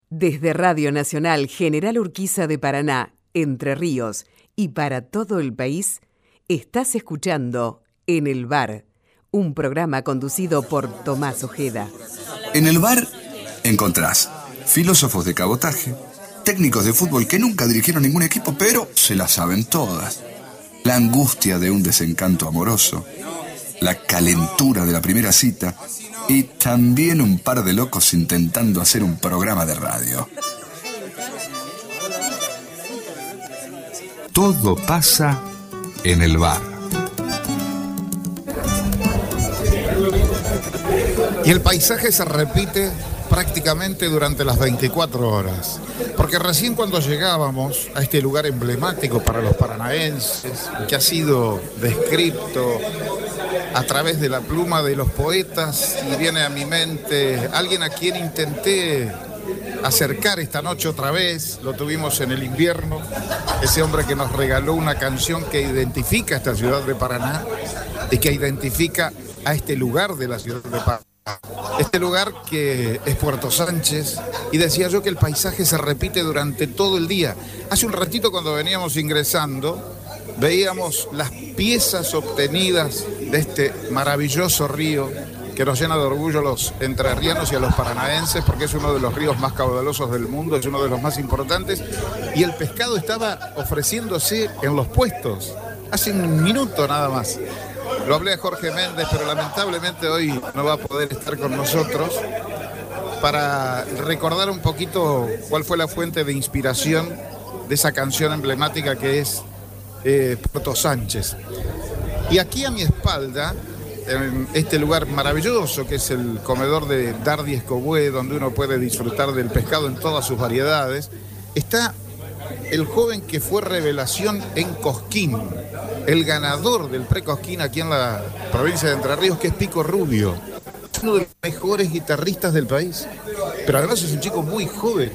Desde Radio Nacional General Urquiza de Paraná, Entre Ríos y para todo el país, estás escuchando En el Bar, un programa conducido por Tomás Ojeda. En el bar encontrás filósofos de cabotaje, técnicos de fútbol que nunca dirigieron ningún equipo, pero se las saben todas. La angustia de un desencanto amoroso, la calentura de la primera cita y también un par de locos intentando hacer un programa de radio. Todo pasa en el bar. Y el paisaje se repite prácticamente durante las 24 horas. Porque recién cuando llegábamos a este lugar emblemático para los paranaenses, que ha sido descrito a través de la pluma de los poetas, y viene a mi mente alguien a quien intenté acercar esta noche otra vez, lo tuvimos en el invierno, ese hombre que nos regaló una canción que identifica esta ciudad de Paraná y que identifica a este lugar de la ciudad de Paraná. Este lugar que es Puerto Sánchez, y decía yo que el paisaje se repite durante todo el día. Hace un ratito cuando veníamos ingresando, veíamos las piezas obtenidas de este maravilloso río que nos llena de orgullo a los entrerrianos y a los paranaenses, porque es uno de los ríos más caudalosos del mundo, es uno de los más importantes, y el pescado estaba ofreciéndose en los puestos, hace un minuto nada más. Lo hablé a Jorge Méndez, pero lamentablemente hoy no va a poder estar con nosotros para recordar un poquito cuál fue la fuente de inspiración de esa canción emblemática que es Puerto Sánchez. Y aquí a mi espalda, en este lugar maravilloso que es el comedor de Dardi Escobué, donde uno puede disfrutar del pescado en todas sus variedades, está el joven que fue revelación en Cosquín, el ganador del pre-Cosquín aquí en la provincia de Entre Ríos, que es Pico Rubio. Es uno de los mejores guitarristas del país, pero además es un chico muy joven,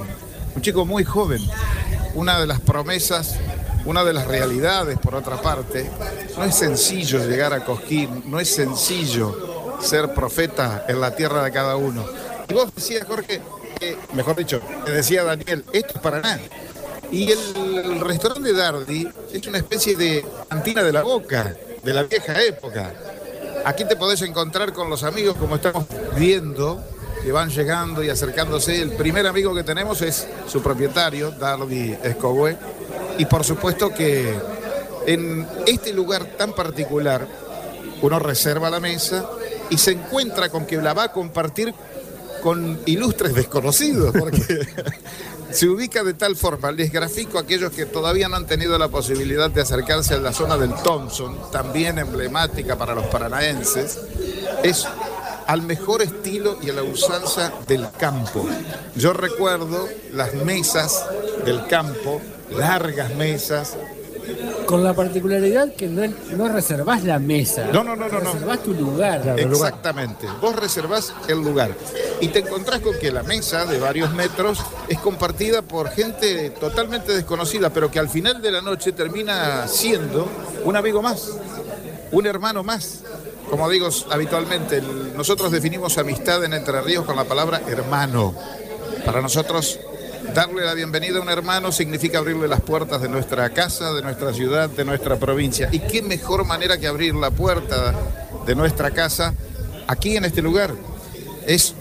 Una de las promesas, una de las realidades, por otra parte. No es sencillo llegar a Cosquín, no es sencillo ser profeta en la tierra de cada uno. Y vos decías, Jorge, mejor dicho, te decía Daniel, esto es Paraná. Y el restaurante de Dardi es una especie de cantina de la Boca, de la vieja época. Aquí te podés encontrar con los amigos, como estamos viendo, que van llegando y acercándose. El primer amigo que tenemos es su propietario, Dardi Escobué. Y por supuesto que en este lugar tan particular, uno reserva la mesa y se encuentra con que la va a compartir con ilustres desconocidos, porque se ubica de tal forma. Les grafico a aquellos que todavía no han tenido la posibilidad de acercarse a la zona del Thompson, también emblemática para los paranaenses. Es al mejor estilo y a la usanza del campo. Yo recuerdo las mesas del campo, largas mesas. Con la particularidad que no reservás la mesa. No. Reservás tu lugar. Claro, exactamente. Vos reservás el lugar. Y te encontrás con que la mesa de varios metros es compartida por gente totalmente desconocida, pero que al final de la noche termina siendo un amigo más, un hermano más. Como digo habitualmente, nosotros definimos amistad en Entre Ríos con la palabra hermano. Para nosotros, darle la bienvenida a un hermano significa abrirle las puertas de nuestra casa, de nuestra ciudad, de nuestra provincia. Y qué mejor manera que abrir la puerta de nuestra casa aquí en este lugar. Es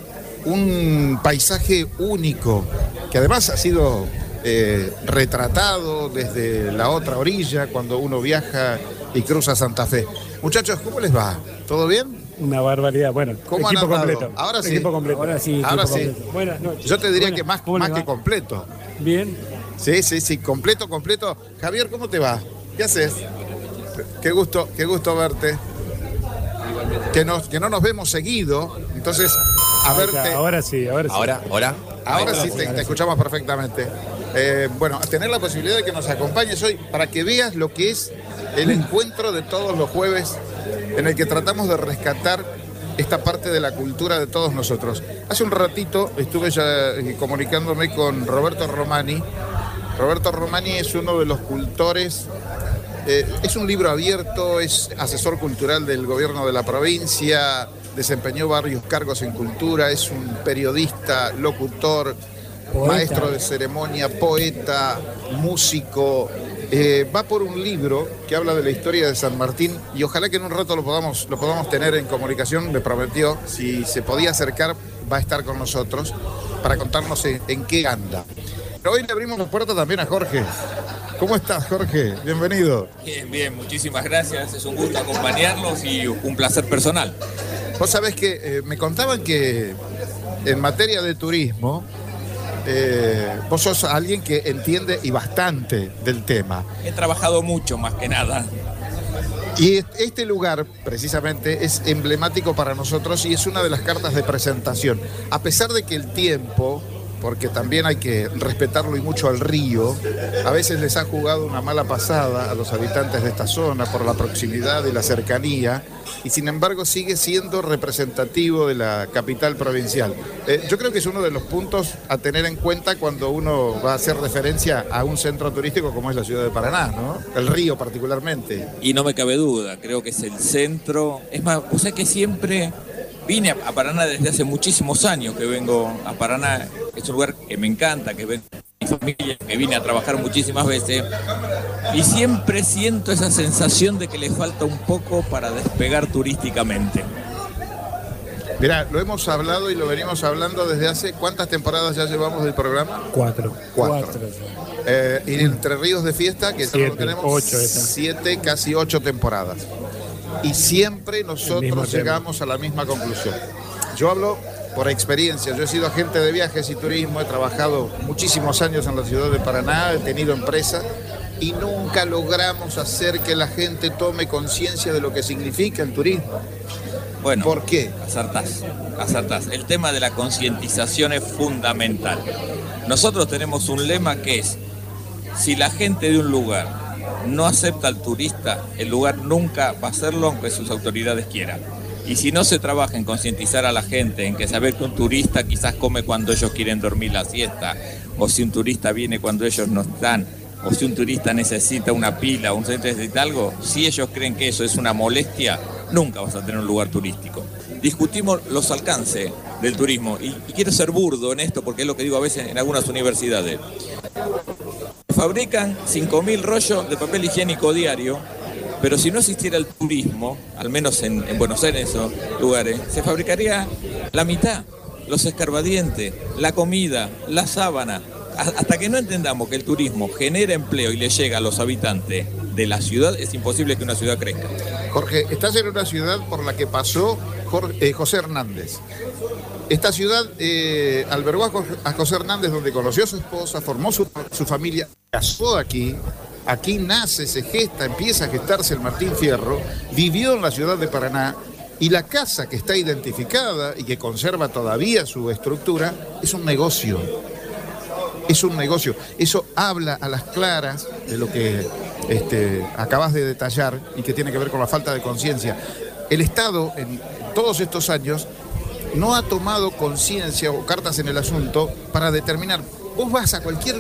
un paisaje único, que además ha sido retratado desde la otra orilla cuando uno viaja y cruza Santa Fe. Muchachos, ¿cómo les va? ¿Todo bien? Una barbaridad. Bueno, ¿cómo equipo completo? Ahora sí. Equipo completo. Ahora sí. Buenas noches. Yo te diría que más que completo. Bien. Sí, completo. Javier, ¿cómo te va? ¿Qué haces? Qué gusto verte. Que no nos vemos seguido, entonces, a verte. Ahora sí. Ahora sí te escuchamos perfectamente. Bueno, tener la posibilidad de que nos acompañes hoy para que veas lo que es el encuentro de todos los jueves en el que tratamos de rescatar esta parte de la cultura de todos nosotros. Hace un ratito estuve ya comunicándome con Roberto Romani. Roberto Romani es uno de los cultores, es un libro abierto, es asesor cultural del gobierno de la provincia, desempeñó varios cargos en cultura, es un periodista, locutor, maestro de ceremonia, poeta, músico. Va por un libro que habla de la historia de San Martín y ojalá que en un rato lo podamos tener en comunicación. Me prometió, si se podía acercar, va a estar con nosotros para contarnos en qué anda. Pero hoy le abrimos las puertas también a Jorge. ¿Cómo estás, Jorge? Bienvenido. Bien, muchísimas gracias. Es un gusto acompañarlos y un placer personal. Vos sabés que me contaban que en materia de turismo, vos sos alguien que entiende y bastante del tema. He trabajado mucho, más que nada. Y este lugar, precisamente, es emblemático para nosotros y es una de las cartas de presentación. A pesar de que el tiempo, porque también hay que respetarlo y mucho al río, a veces les ha jugado una mala pasada a los habitantes de esta zona por la proximidad y la cercanía, y sin embargo sigue siendo representativo de la capital provincial. Yo creo que es uno de los puntos a tener en cuenta cuando uno va a hacer referencia a un centro turístico como es la ciudad de Paraná, ¿no? El río particularmente. Y no me cabe duda, creo que es el centro. Es más, o sea que siempre vine a Paraná desde hace muchísimos años que vengo a Paraná. Es un lugar que me encanta, que vengo con mi familia, que vine a trabajar muchísimas veces. Y siempre siento esa sensación de que le falta un poco para despegar turísticamente. Mirá, lo hemos hablado y lo venimos hablando desde hace... ¿Cuántas temporadas ya llevamos del programa? 4. Y Entre Ríos de Fiesta, que solo tenemos 7, casi 8 temporadas. Y siempre nosotros llegamos a la misma conclusión. Yo hablo por experiencia, yo he sido agente de viajes y turismo, he trabajado muchísimos años en la ciudad de Paraná, he tenido empresa y nunca logramos hacer que la gente tome conciencia de lo que significa el turismo. Bueno, ¿por qué? Acertás. El tema de la concientización es fundamental. Nosotros tenemos un lema que es: si la gente de un lugar no acepta al turista, el lugar nunca va a hacerlo aunque sus autoridades quieran. Y si no se trabaja en concientizar a la gente, en que saber que un turista quizás come cuando ellos quieren dormir la siesta, o si un turista viene cuando ellos no están, o si un turista necesita una pila, o un turista necesita algo, si ellos creen que eso es una molestia, nunca vas a tener un lugar turístico. Discutimos los alcances del turismo, y quiero ser burdo en esto porque es lo que digo a veces en algunas universidades. Fabrican 5.000 rollos de papel higiénico diario, pero si no existiera el turismo, al menos en Buenos Aires, en esos lugares, se fabricaría la mitad, los escarbadientes, la comida, la sábana. Hasta que no entendamos que el turismo genera empleo y le llega a los habitantes de la ciudad, es imposible que una ciudad crezca. Jorge, estás en una ciudad por la que pasó José Hernández. Esta ciudad albergó a José Hernández, donde conoció a su esposa, formó su familia, casó aquí. Aquí nace, se gesta, empieza a gestarse el Martín Fierro, vivió en la ciudad de Paraná y la casa que está identificada y que conserva todavía su estructura es un negocio. Es un negocio. Eso habla a las claras de lo que acabas de detallar y que tiene que ver con la falta de conciencia. El Estado en todos estos años no ha tomado conciencia o cartas en el asunto para determinar. Vos vas a cualquier,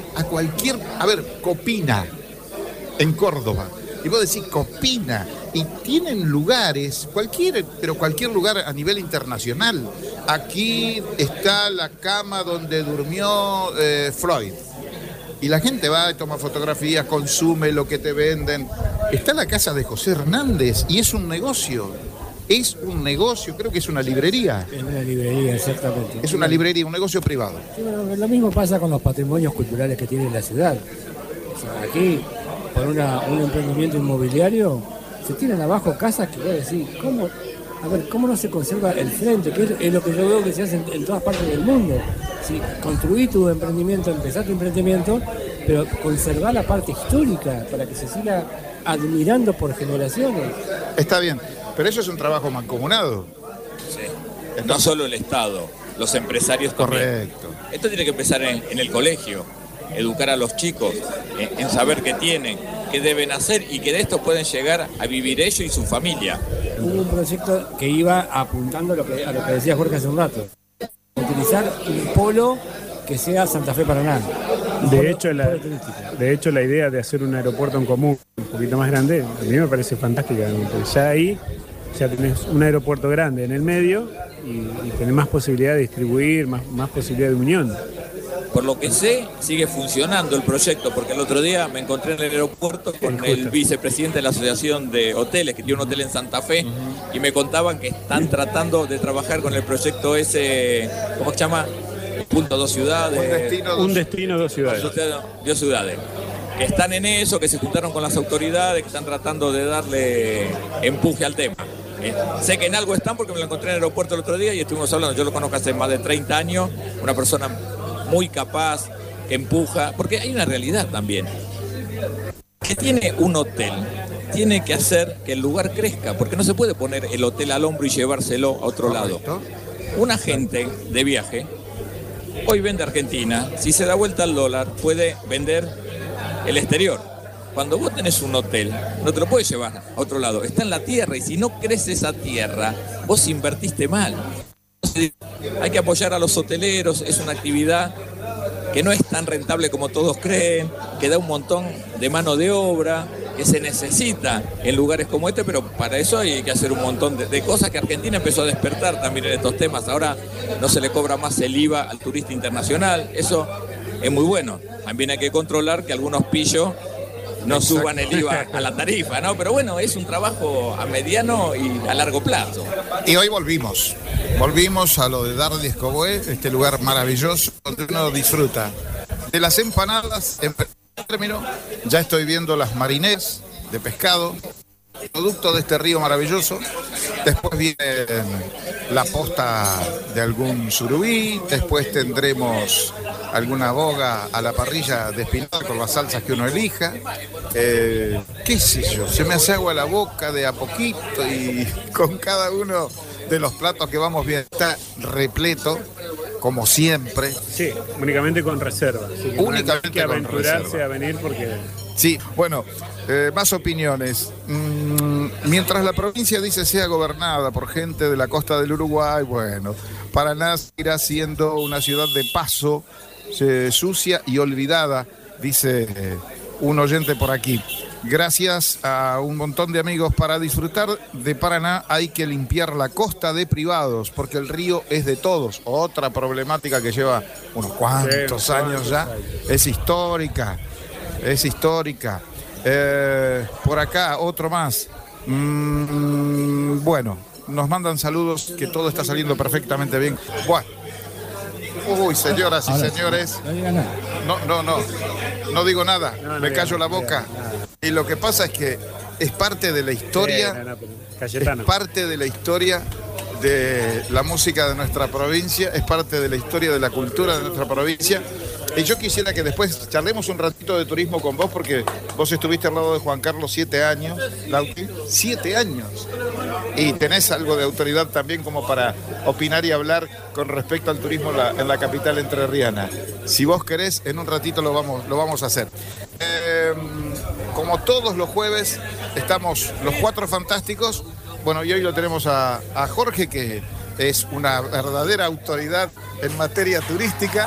Copina, en Córdoba, y vos decís Copina, y tienen lugares, cualquier lugar a nivel internacional. Aquí está la cama donde durmió Freud, y la gente va y toma fotografías, consume lo que te venden. Está la casa de José Hernández, y es un negocio. Es un negocio, creo que es una librería. Es una librería, exactamente. Es una librería, un negocio privado. Sí, bueno, lo mismo pasa con los patrimonios culturales que tiene la ciudad. O sea, aquí, por un emprendimiento inmobiliario, se tiran abajo casas que voy a decir, ¿cómo no se conserva el frente? Que es lo que yo veo que se hace en todas partes del mundo. Si construí tu emprendimiento, empezás tu emprendimiento, pero conservar la parte histórica para que se siga admirando por generaciones. Está bien. Pero eso es un trabajo mancomunado. Sí. No solo el Estado, los empresarios también. Correcto. Esto tiene que empezar en el colegio, educar a los chicos, en saber qué tienen, qué deben hacer y que de esto pueden llegar a vivir ellos y su familia. Hubo un proyecto que iba apuntando a lo que decía Jorge hace un rato. Utilizar un polo que sea Santa Fe Paraná. De hecho, la idea de hacer un aeropuerto en común un poquito más grande, a mí me parece fantástica, porque ya ahí ya tenés un aeropuerto grande en el medio y tenés más posibilidad de distribuir, más posibilidad de unión. Por lo que sé, sigue funcionando el proyecto, porque el otro día me encontré en el aeropuerto con el vicepresidente de la Asociación de Hoteles, que tiene un hotel en Santa Fe, y me contaban que están tratando de trabajar con el proyecto ese, ¿cómo se llama? Punto Dos Ciudades. Un destino, dos ciudades. Dos ciudades. Que están en eso, que se juntaron con las autoridades, que están tratando de darle empuje al tema. Sé que en algo están porque me lo encontré en el aeropuerto el otro día y estuvimos hablando. Yo lo conozco hace más de 30 años, una persona muy capaz, que empuja, porque hay una realidad también. Que tiene un hotel, tiene que hacer que el lugar crezca, porque no se puede poner el hotel al hombro y llevárselo a otro lado. Un agente de viaje, hoy vende Argentina, si se da vuelta al dólar, puede vender el exterior. Cuando vos tenés un hotel, no te lo puedes llevar a otro lado, está en la tierra, y si no crece esa tierra, vos invertiste mal. Hay que apoyar a los hoteleros, es una actividad que no es tan rentable como todos creen, que da un montón de mano de obra, que se necesita en lugares como este, pero para eso hay que hacer un montón de cosas, que Argentina empezó a despertar también en estos temas. Ahora no se le cobra más el IVA al turista internacional, eso es muy bueno. También hay que controlar que algunos pillos no suban el IVA a la tarifa, ¿no? Pero bueno, es un trabajo a mediano y a largo plazo. Y hoy volvimos a lo de Dardi Escoboé, este lugar maravilloso donde uno disfruta de las empanadas en término. Ya estoy viendo las marinés de pescado, producto de este río maravilloso. Después viene la posta de algún surubí, después tendremos alguna boga a la parrilla de espinaca con las salsas que uno elija. Qué sé yo, se me hace agua la boca de a poquito y con cada uno de los platos que vamos viendo está repleto, como siempre. Sí, únicamente con reserva. Únicamente hay que aventurarse a venir porque... Sí, bueno, más opiniones. Mientras la provincia dice sea gobernada por gente de la costa del Uruguay, bueno, Paraná seguirá siendo una ciudad de paso, sucia y olvidada, dice un oyente por aquí. Gracias a un montón de amigos. Para disfrutar de Paraná hay que limpiar la costa de privados, porque el río es de todos. Otra problemática que lleva unos cuantos años ya. Es histórica. Por acá, otro más. Bueno, nos mandan saludos, que todo está saliendo perfectamente bien. Bueno. Uy, señoras y señores. No diga nada. No digo nada. Me callo la boca. Y lo que pasa es que es parte de la historia. Es parte de la historia de la música de nuestra provincia, es parte de la historia de la cultura de nuestra provincia. Y yo quisiera que después charlemos un ratito de turismo con vos, porque vos estuviste al lado de Juan Carlos 7 años, Lauti, 7 años. Y tenés algo de autoridad también como para opinar y hablar con respecto al turismo en la capital entrerriana. Si vos querés, en un ratito lo vamos a hacer. Como todos los jueves, estamos los 4 fantásticos. Bueno, y hoy lo tenemos a Jorge, que es una verdadera autoridad en materia turística.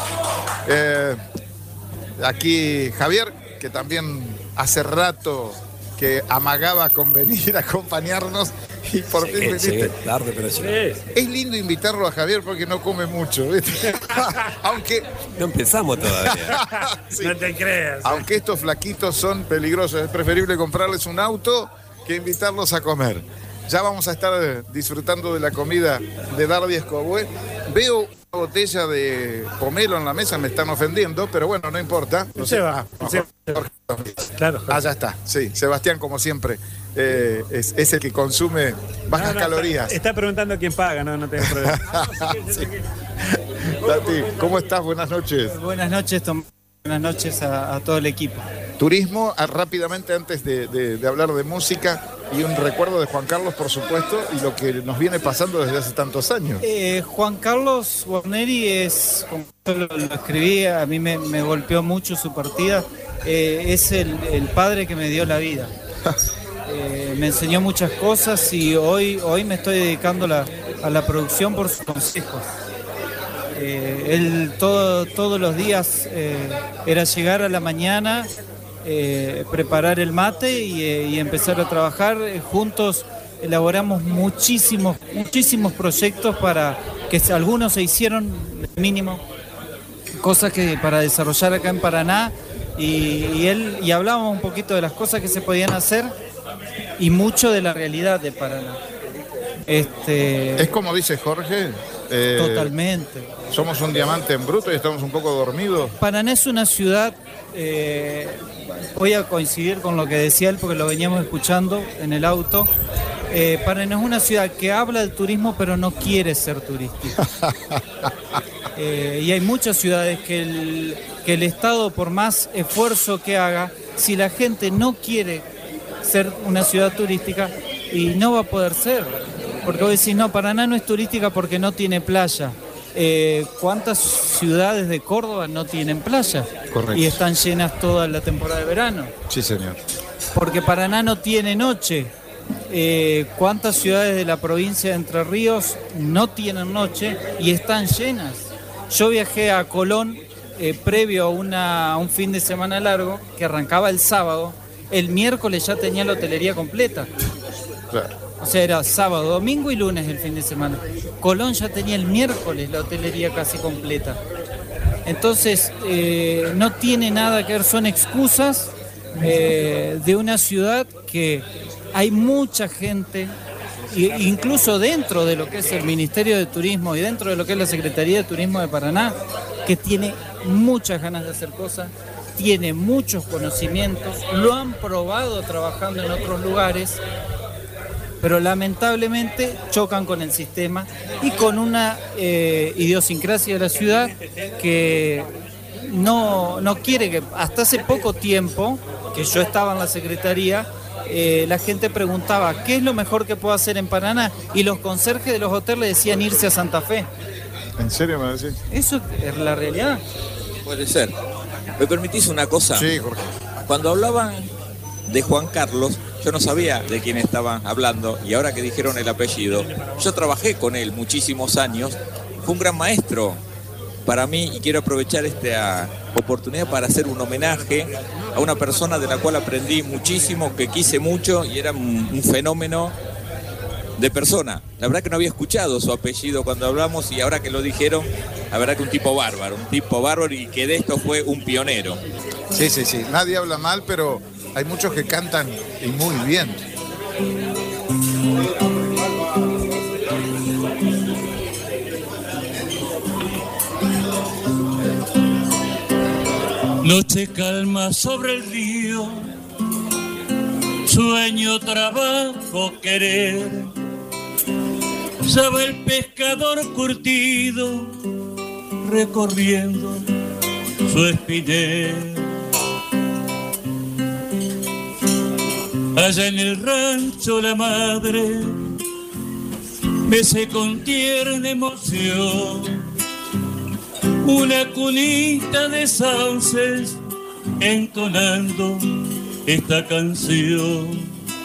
Aquí Javier, que también hace rato que amagaba con venir a acompañarnos y por fin viniste. Tarde, pero sí. Es lindo invitarlo a Javier porque no come mucho, ¿viste? Aunque... No empezamos todavía. Sí. No te creas. Aunque estos flaquitos son peligrosos, es preferible comprarles un auto que invitarlos a comer. Ya vamos a estar disfrutando de la comida de Dardi Escoboé. Veo una botella de pomelo en la mesa, me están ofendiendo, pero bueno, no importa. No se va. Claro. Ah, ya está. Sí, Sebastián, como siempre, es el que consume bajas calorías. Está preguntando quién paga, no tengo problema. Sí. Tati, ¿cómo estás? Buenas noches. Buenas noches, Tom. Buenas noches a todo el equipo. Turismo, rápidamente antes de hablar de música, y un recuerdo de Juan Carlos, por supuesto, y lo que nos viene pasando desde hace tantos años. Juan Carlos Guarneri es, como yo lo escribí, a mí me golpeó mucho su partida, es el padre que me dio la vida. Me enseñó muchas cosas y hoy me estoy dedicando a la producción por sus consejos. Él todos los días era llegar a la mañana, preparar el mate y empezar a trabajar. Juntos elaboramos muchísimos proyectos para que algunos se hicieron mínimo. cosas que para desarrollar acá en Paraná y hablábamos un poquito de las cosas que se podían hacer y mucho de la realidad de Paraná. Es como dice Jorge. Totalmente. Somos un diamante en bruto y estamos un poco dormidos. Paraná es una ciudad, voy a coincidir con lo que decía él porque lo veníamos escuchando en el auto. Paraná es una ciudad que habla del turismo pero no quiere ser turística. Y hay muchas ciudades que el Estado, por más esfuerzo que haga, si la gente no quiere ser una ciudad turística, y no va a poder ser. Porque vos decís, no, Paraná no es turística porque no tiene playa. ¿Cuántas ciudades de Córdoba no tienen playa? Correcto. Y están llenas toda la temporada de verano. Sí, señor. Porque Paraná no tiene noche. ¿Cuántas ciudades de la provincia de Entre Ríos no tienen noche y están llenas? Yo viajé a Colón previo a un fin de semana largo que arrancaba el sábado. El miércoles ya tenía la hotelería completa. Claro. O sea, era sábado, domingo y lunes el fin de semana. Colón ya tenía el miércoles la hotelería casi completa. Entonces, no tiene nada que ver, son excusas de una ciudad que hay mucha gente, incluso dentro de lo que es el Ministerio de Turismo y dentro de lo que es la Secretaría de Turismo de Paraná, que tiene muchas ganas de hacer cosas, tiene muchos conocimientos, lo han probado trabajando en otros lugares, pero lamentablemente chocan con el sistema y con una idiosincrasia de la ciudad que no quiere que, hasta hace poco tiempo, que yo estaba en la Secretaría, la gente preguntaba, ¿qué es lo mejor que puedo hacer en Paraná? Y los conserjes de los hoteles decían irse a Santa Fe. ¿En serio me decís? Eso es la realidad. Puede ser. ¿Me permitís una cosa? Sí, Jorge. Cuando hablaban de Juan Carlos, yo no sabía de quién estaban hablando y ahora que dijeron el apellido, yo trabajé con él muchísimos años, fue un gran maestro para mí y quiero aprovechar esta oportunidad para hacer un homenaje a una persona de la cual aprendí muchísimo, que quise mucho y era un fenómeno de persona. La verdad que no había escuchado su apellido cuando hablamos y ahora que lo dijeron, la verdad que un tipo bárbaro y que de esto fue un pionero. Sí, sí, sí. Nadie habla mal, pero hay muchos que cantan y muy bien. Noche calma sobre el río, sueño, trabajo, querer. Ya va el pescador curtido, recorriendo su espinel. Allá en el rancho la madre mece con tierna emoción una cunita de sauces entonando esta canción.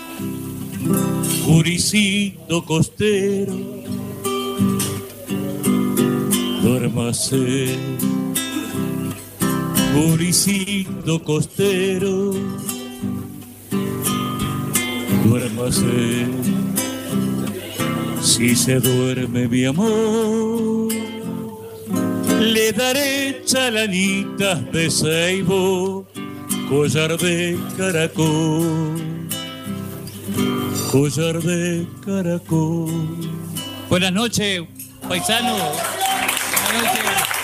Juricito costero, duérmase. Juricito costero, duérmase. Si se duerme mi amor, le daré chalanitas de ceibo, collar de caracol, collar de caracol. Buenas noches, paisano. Buenas noches.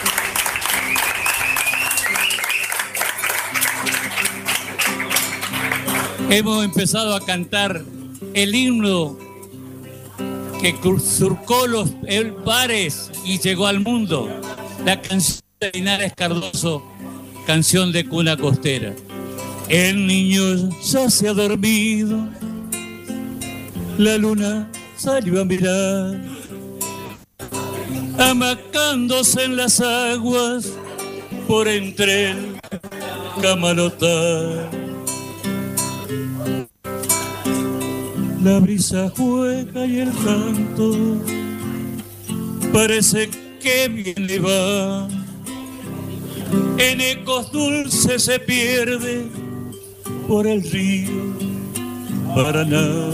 Hemos empezado a cantar el himno que surcó los bares y llegó al mundo. La canción de Linares Cardoso, canción de cuna costera. El niño ya se ha dormido, la luna salió a mirar, amacándose en las aguas por entre el camalotar. La brisa juega y el canto parece que bien le va. En ecos dulces se pierde por el río Paraná.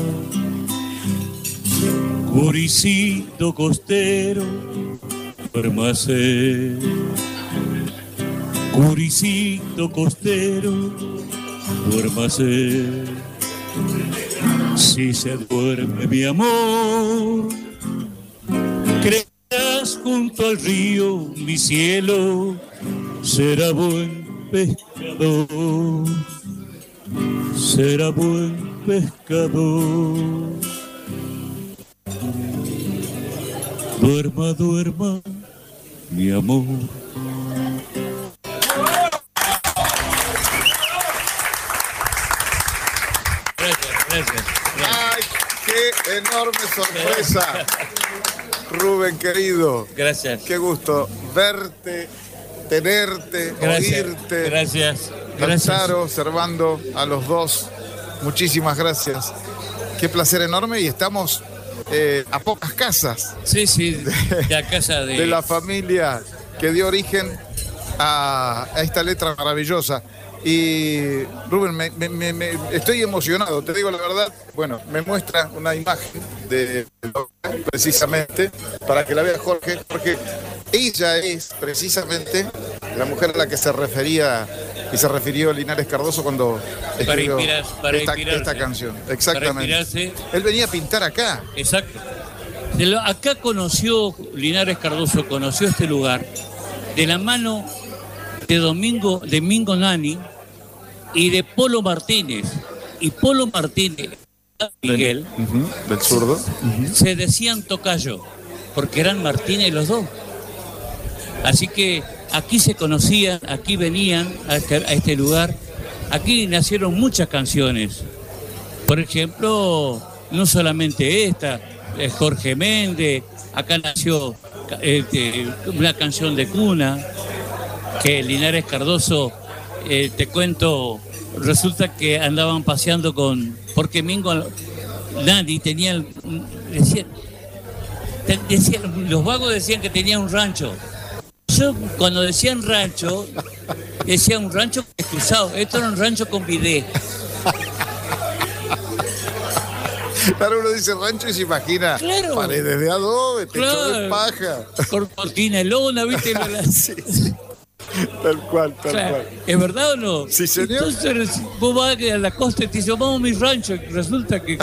Juricito costero, duérmase. Curicito costero, duérmase. Si se duerme mi amor, creerás junto al río, mi cielo será buen pescador, será buen pescador. Duerma, duerma, mi amor. Gracias. ¡Ay, qué enorme sorpresa! Rubén, querido. Gracias. Qué gusto verte, tenerte, oírte. Gracias. Lautaro, Servando, a los dos. Muchísimas gracias. Qué placer enorme y estamos a pocas casas. Sí, la casa de la familia que dio origen a esta letra maravillosa. Y Rubén, me estoy emocionado, te digo la verdad. Bueno, me muestra una imagen de precisamente para que la vea Jorge, porque ella es precisamente la mujer a la que se refería y se refirió Linares Cardoso cuando escribió esta canción. Exactamente. Él venía a pintar acá. Exacto. Acá conoció Linares Cardoso, conoció este lugar de la mano de Domingo Nani y de Polo Martínez. Y Polo Martínez, Miguel, del zurdo, se decían tocayo, porque eran Martínez los dos. Así que aquí se conocían, aquí venían a este lugar, aquí nacieron muchas canciones. Por ejemplo, no solamente esta, Jorge Méndez, acá nació una canción de cuna, que Linares Cardoso, te cuento, resulta que andaban paseando porque Mingo Nani tenía, los vagos decían que tenía un rancho. Yo cuando decían rancho, decía un rancho excusado, esto era un rancho con bidet. Claro, uno dice rancho y se imagina paredes de adobe, techo de paja. Con cortina de lona, ¿viste? Sí. Tal cual. ¿Es verdad o no? Sí, señor. Entonces vos vas a la costa y te dices, vamos a mi rancho, y resulta que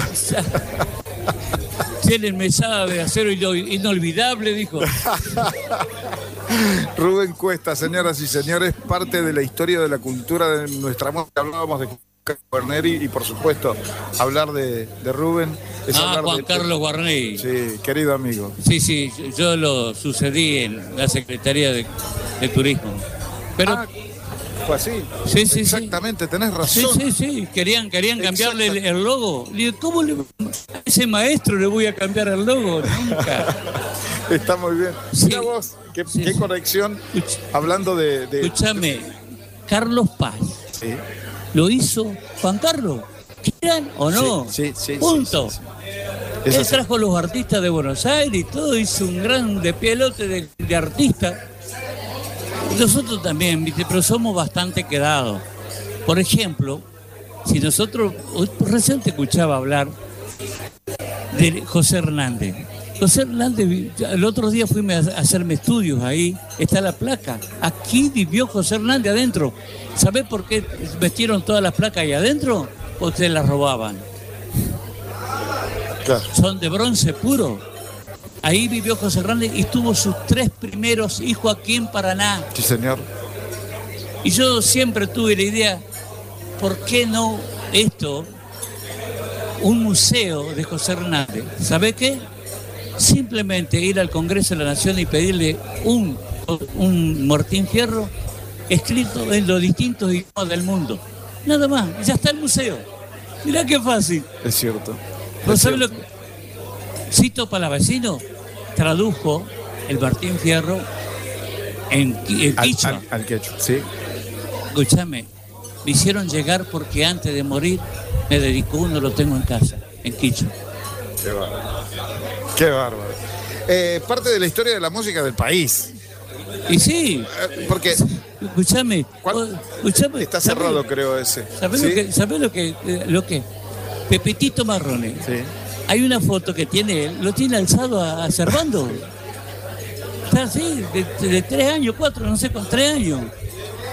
tienen mesada de acero inolvidable, dijo. Rubén Cuesta, señoras y señores, parte de la historia de la cultura de nuestra música. Hablábamos de Guarneri y por supuesto hablar de Rubén es hablar Juan Carlos Guarneri. Sí, querido amigo. Sí, yo lo sucedí en la Secretaría de Turismo. Pero fue así. Sí. Exactamente, tenés razón. Sí. Querían cambiarle el logo. Le digo, ¿cómo a ese maestro le voy a cambiar el logo? Nunca. Está muy bien. Mira vos, qué conexión. Hablando de... Escúchame, Carlos Paz. Sí. Lo hizo Juan Carlos. ¿Quieran o no? Sí. Punto. Sí. Él trajo los artistas de Buenos Aires y todo, hizo un gran despielote de artistas. Nosotros también, ¿viste? Pero somos bastante quedados. Por ejemplo, si nosotros... Recién te escuchaba hablar de José Hernández. José Hernández, el otro día fui a hacerme estudios ahí, está la placa. Aquí vivió José Hernández adentro. ¿Sabés por qué metieron todas las placas ahí adentro? Porque se las robaban. Claro. Son de bronce puro. Ahí vivió José Hernández y tuvo sus 3 primeros hijos aquí en Paraná. Sí, señor. Y yo siempre tuve la idea, ¿por qué no un museo de José Hernández? ¿Sabe qué? Simplemente ir al Congreso de la Nación y pedirle un Martín Fierro escrito en los distintos idiomas del mundo. Nada más, ya está el museo. Mirá qué fácil. Es cierto. ¿Vos sabés lo que Cito Palavecino tradujo el Martín Fierro en quichua? Al quechua, sí. Escúchame, me hicieron llegar porque antes de morir me dedicó uno, lo tengo en casa, en quichua. Qué bárbaro. Qué bárbaro. Parte de la historia de la música del país. Y sí. Porque... Escúchame. Está cerrado, creo, ese. ¿Sabés lo que? Pepitito Marrone. Sí. Hay una foto que tiene él, lo tiene alzado a Servando. Está así, de 3 años, 4, no sé, con 3 años.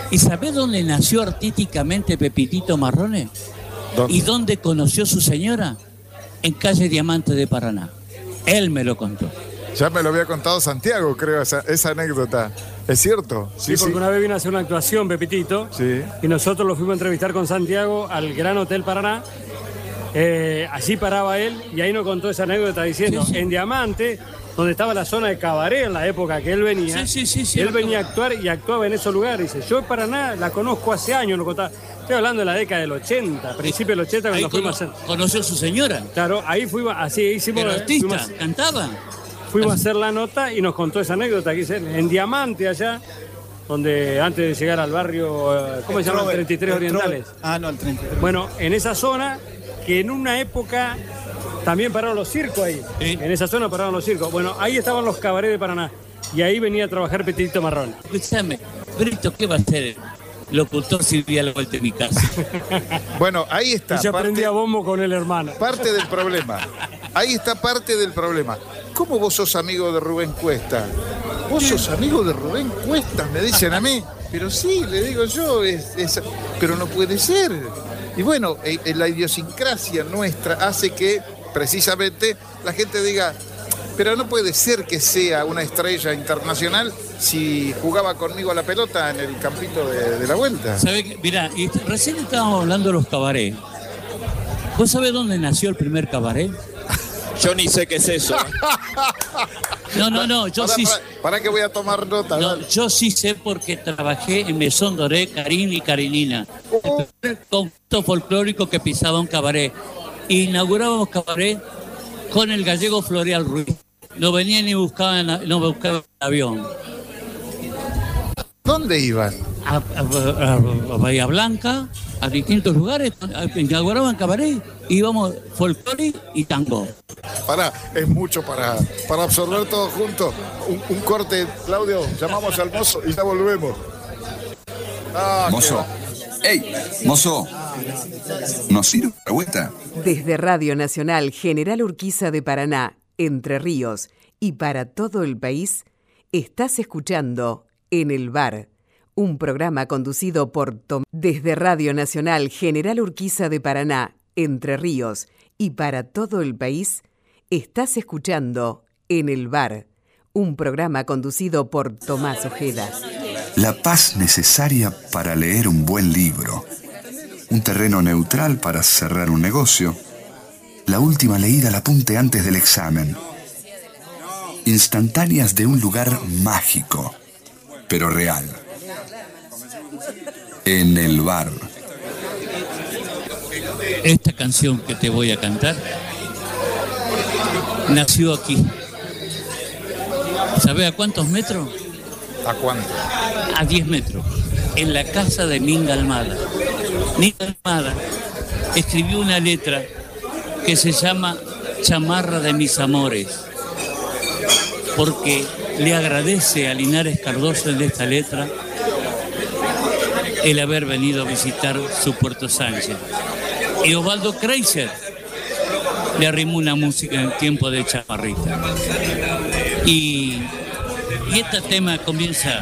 ¿Y sabés dónde nació artísticamente Pepitito Marrone? ¿Dónde? ¿Y dónde conoció a su señora? En calle Diamante de Paraná. Él me lo contó. Ya me lo había contado Santiago, creo, esa anécdota. ¿Es cierto? Sí, porque una vez vino a hacer una actuación, Pepitito, Sí. y nosotros lo fuimos a entrevistar con Santiago al Gran Hotel Paraná. Allí paraba él y ahí nos contó esa anécdota diciendo, Sí, sí. en Diamante, donde estaba la zona de cabaret en la época que él venía, Sí, él venía a actuar y actuaba en esos lugares. Dice, yo Paraná la conozco hace años, nos contaba. Estoy hablando de la década del 80, principio del 80, Ahí cuando fuimos a hacer. conoció a su señora. Claro, ahí fuimos, así hicimos. Era artista, fuimos, cantaba. fuimos a hacer la nota y nos contó esa anécdota que dice, en Diamante allá, donde antes de llegar al barrio, ¿cómo se llama? 33 Orientales. Ah, no, el 33. Bueno, en esa zona, que en una época también pararon los circos ahí. Sí. En esa zona pararon los circos. Bueno, ahí estaban los cabarets de Paraná. Y ahí venía a trabajar Pepitito Marrone. Escuchame, Brito, ¿qué va a hacer? Locutor Silvia a la vuelta de mi casa. Bueno, ahí está. Y se aprendía bombo con el hermano. Parte del problema. Ahí está parte del problema. ¿Cómo vos sos amigo de Rubén Cuesta? ¿Vos sos amigo de Rubén Cuesta? Me dicen a mí. Pero sí, le digo yo, pero no puede ser. Y bueno, la idiosincrasia nuestra hace que precisamente la gente diga, pero no puede ser que sea una estrella internacional si jugaba conmigo a la pelota en el campito de la vuelta. ¿Sabe qué? Mirá, y recién estábamos hablando de los cabarets. ¿Vos sabés dónde nació el primer cabaret? Yo ni sé qué es eso. No, yo sí. Para que voy a tomar nota. No, dale. yo sí sé porque trabajé en Mesón Doré, Karin y Karinina. El primer conjunto folclórico que pisaba un cabaret. Inaugurábamos cabaret con el gallego Floreal Ruiz. No venían y buscaban el avión. ¿Dónde iban? A Bahía Blanca, a distintos lugares, inauguraban cabaret, íbamos folclore y tango. Es mucho para absorber todo junto. Un corte, Claudio, llamamos al mozo y ya volvemos. Mozo. ¡Ey! Mozo. ¿Nos sirve la vuelta? Desde Radio Nacional General Urquiza de Paraná, Entre Ríos y para todo el país, estás escuchando En el Bar, un programa conducido por Desde Radio Nacional General Urquiza de Paraná, Entre Ríos y para todo el país, estás escuchando En el Bar, un programa conducido por Tomás Ojeda. La paz necesaria para leer un buen libro. Un terreno neutral para cerrar un negocio. La última leída al apunte antes del examen. Instantáneas de un lugar mágico, pero real. En el bar. Esta canción que te voy a cantar nació aquí. ¿Sabés a cuántos metros? ¿A cuánto? A 10 metros, en la casa de Minga Almada. Minga Almada escribió una letra que se llama Chamarra de mis amores, porque le agradece a Linares Cardoso en esta letra el haber venido a visitar su Puerto Sánchez. Y Osvaldo Kreiser le arrimó una música en tiempo de chamarrita. Y este tema comienza.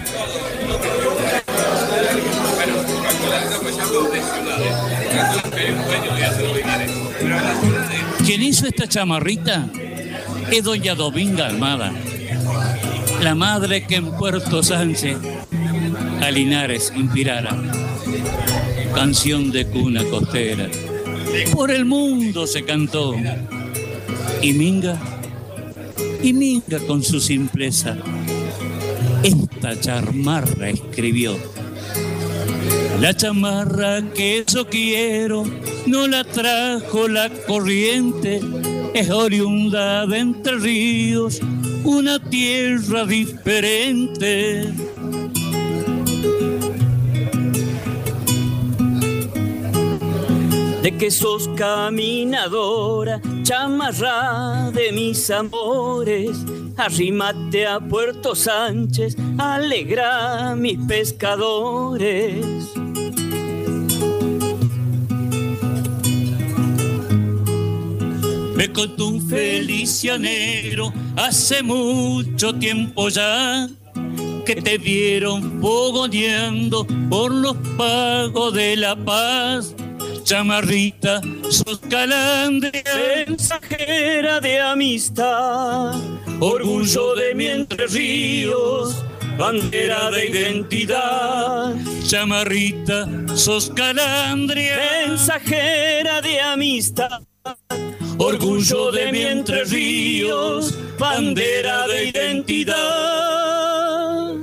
Quien hizo esta chamarrita es doña Dominga Almada, la madre que en Puerto Sánchez a Linares inspirara. Canción de cuna costera, por el mundo se cantó. Y Minga con su simpleza, esta chamarra escribió. La chamarra que yo quiero no la trajo la corriente, es oriunda de Entre Ríos, una tierra diferente. De que sos caminadora, chamarra de mis amores, arrímate a Puerto Sánchez, alegra a mis pescadores. Me contó un felicionero hace mucho tiempo ya que te vieron fogoneando por los pagos de La Paz. Chamarrita, sos calandria, mensajera de amistad, orgullo de mi Entre Ríos, bandera de identidad. Chamarrita, sos calandria, mensajera de amistad, orgullo de mi Entre Ríos, bandera de identidad.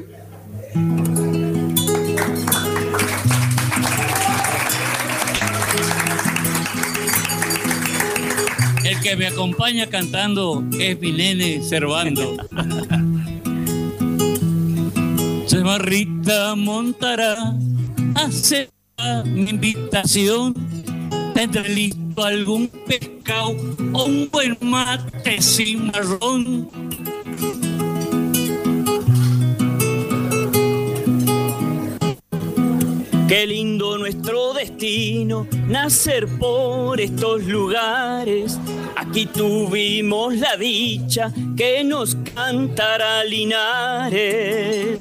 El que me acompaña cantando es mi nene Servando. Chamarrita montará, acepta mi invitación. Tendré listo algún pescado o un buen mate sin marrón. Qué lindo nuestro destino, nacer por estos lugares. Aquí tuvimos la dicha que nos cantara Linares.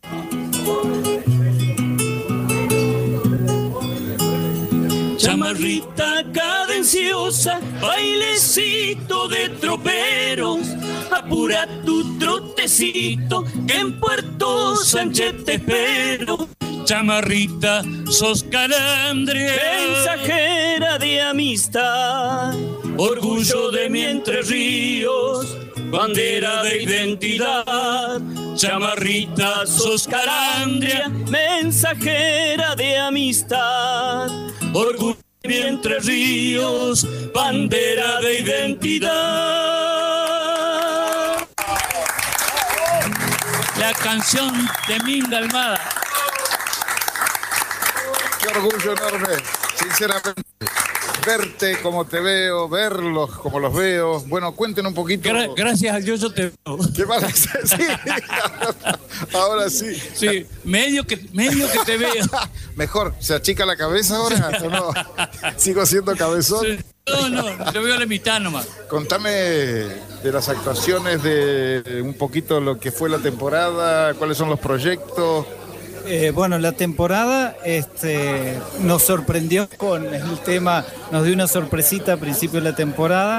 Chamarrita cadenciosa, bailecito de troperos, apura tu trotecito, que en Puerto Sánchez te espero. Chamarrita, sos calandria, mensajera de amistad, orgullo de mi Entre Ríos, bandera de identidad. Chamarrita, sos calandria, mensajera de amistad, orgullo de mi Entre Ríos, bandera de identidad. La canción de Minga Almada. Qué orgullo enorme, sinceramente. Verte como te veo, verlos como los veo. Bueno, cuenten un poquito. Gracias a Dios yo te veo. ¿Qué pasa? Sí, ahora sí. Sí, medio que te veo. Mejor, ¿se achica la cabeza ahora o no? ¿Sigo siendo cabezón? Sí. No, te veo la mitad nomás. Contame de las actuaciones, de un poquito lo que fue la temporada, cuáles son los proyectos. Bueno, la temporada nos sorprendió con el tema, nos dio una sorpresita a principio de la temporada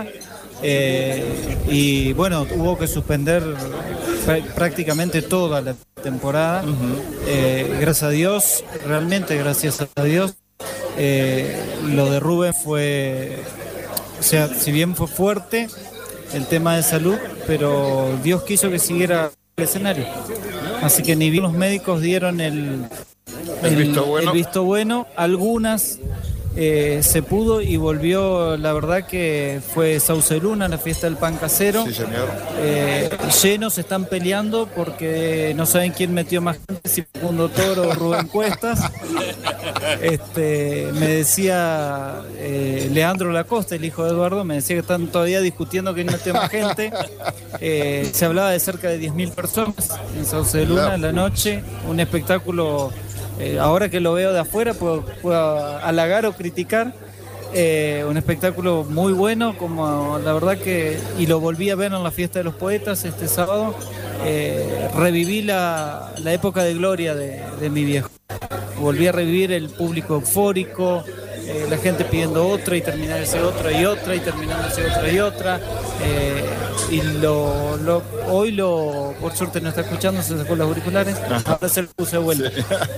y bueno, hubo que suspender prácticamente toda la temporada. Gracias a Dios, realmente gracias a Dios, lo de Rubén fue, o sea, si bien fue fuerte el tema de salud, pero Dios quiso que siguiera el escenario. Así que ni bien los médicos dieron el visto bueno, algunas se pudo y volvió, la verdad que fue Sauce Luna, la fiesta del pan casero. Sí, señor. Llenos están peleando porque no saben quién metió más gente, si Facundo Toro o Rubén Cuestas. Me decía Leandro Lacosta, el hijo de Eduardo, me decía que están todavía discutiendo quién metió más gente. Se hablaba de cerca de 10.000 personas en Sauce Luna en la noche, un espectáculo. Ahora que lo veo de afuera puedo halagar o criticar, un espectáculo muy bueno, como la verdad que, y lo volví a ver en la fiesta de los poetas este sábado, reviví la época de gloria de mi viejo, volví a revivir el público eufórico, la gente pidiendo otra y terminarse otra y otra y terminándose otra y otra, y hoy por suerte no está escuchando, se sacó los auriculares, ahora se lo puse de vuelta.